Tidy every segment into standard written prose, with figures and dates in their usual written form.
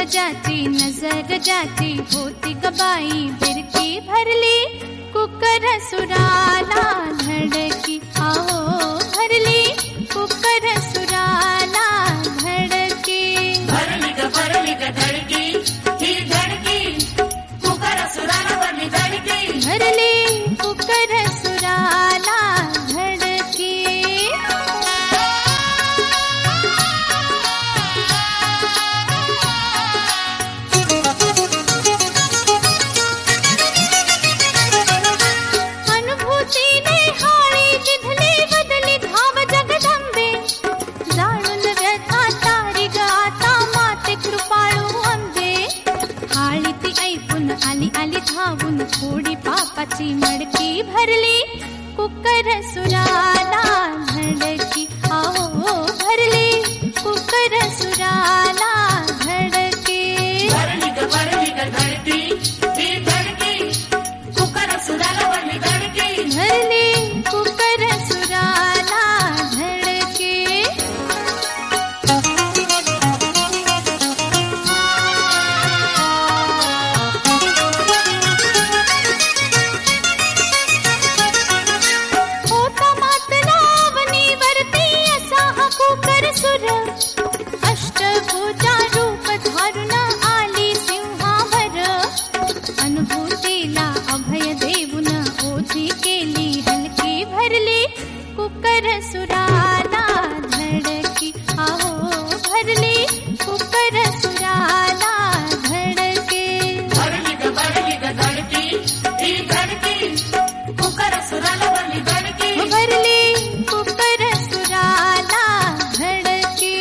जाती नजर जाती होती गबाई बिरकी भरली कुकर सुराला धड़की आओ भरली कुकर सुराला धड़की भरली ग धड़की ही धड़की कुकर सुराला भरली धड़की भरली कुकर सुराला धड़की आली आली धावून थोडी पापाची मडकी भरली कुकर सुराला धडकी आओ भरली कुकर सुराला धडकी भरली ग धड़की ही धड़की कुकर सुराला भरली धड़की भरली कुकर सुराला धडकी अष्टभुजा रूप धारुण आली सिंहावर अनुभूतीला अभय देऊन ओझी केली हलकी भरली कुकर सुराला धडकी आओ भरली कुकर सुराला धडकी भरली ग धड़की ही धड़की कुकर सुराला भरली धड़की भरली कुकर सुराला धडकी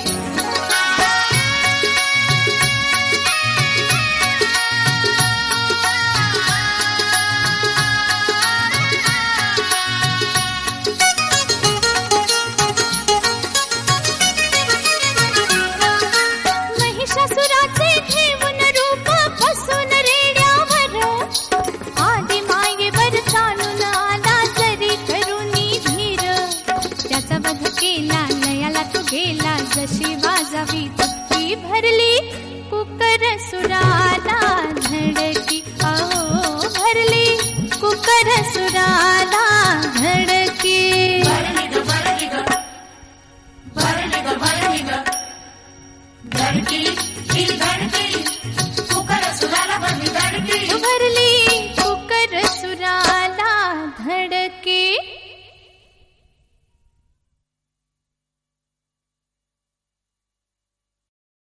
महिषासुराचे घेऊन रूप बसून रेड्यावर आदि मायेवर चालून आला जरी करुणी धीर त्याचा वध केला लयाला तो गेला जशी वाजावी तप्पी भरली कुकर सुराला धडकी आओ भरली कुकर सुराला धडकी भरली ग धड़की ही धड़की कुकर सुराला भरली धड़की भरली कुकर सुराला धडकी